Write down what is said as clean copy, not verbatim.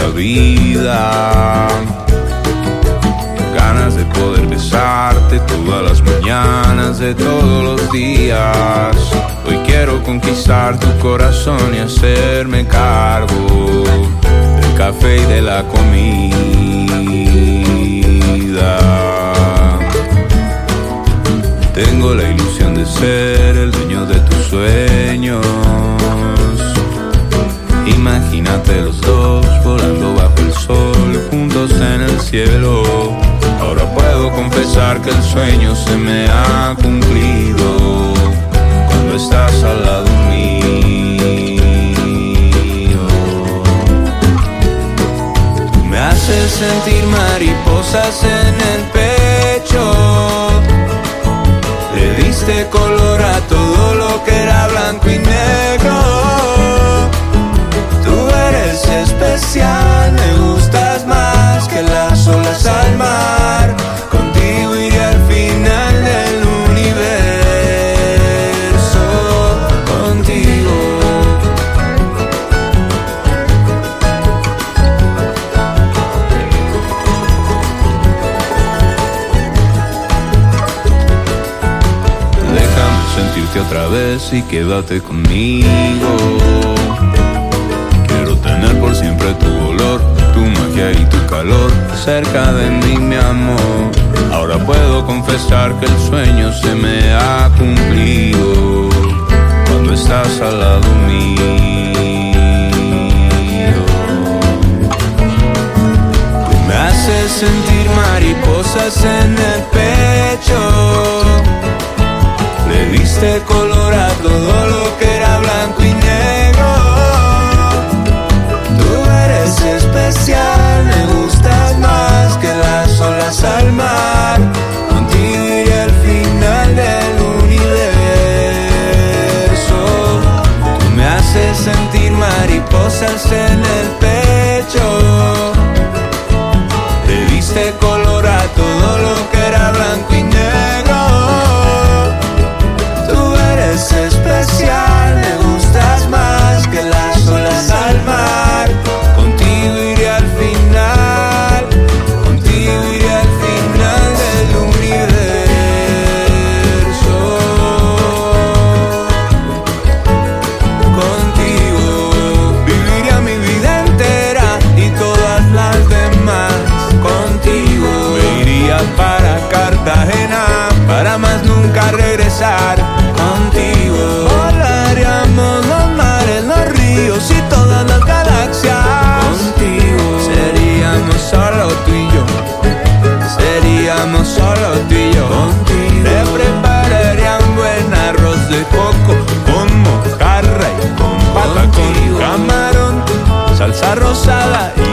la vida. Ganas de poder besarte todas las mañanas de todos los días. Hoy quiero conquistar tu corazón y hacerme cargo del café y de la comida. Tengo la ilusión de ser el dueño de tus sueños. Imagínate los dos volando bajo el sol, juntos en el cielo. Ahora puedo confesar que el sueño se me ha cumplido cuando estás al lado mío. Tú me haces sentir mariposas en el pecho. Le diste color a todo lo que era blanco y negro. Tú eres especial, me gustas más que las olas al mar. Contigo iré al final del universo. Contigo. Déjame sentirte otra vez y quédate conmigo. Tener por siempre tu olor, tu magia y tu calor cerca de mí, mi amor. Ahora puedo confesar que el sueño se me ha cumplido cuando estás al lado mío. Tú me haces sentir mariposas en el pecho. Le diste color a todo lo que era blanco y negro. Especial, me gustas más que las olas al mar. Contigo iré al final del universo. Tú me haces sentir mariposas en el pecho. Le diste color a todo lo que era blanco y negro. Tú eres especial, me gustas más que las olas al mar. Para más nunca regresar contigo. Volaríamos los mares, los ríos y todas las galaxias. Contigo seríamos solo tú y yo. Seríamos solo tú y yo. Contigo te prepararía un buen arroz de coco con mojarra y con pata, con camarón, salsa rosada y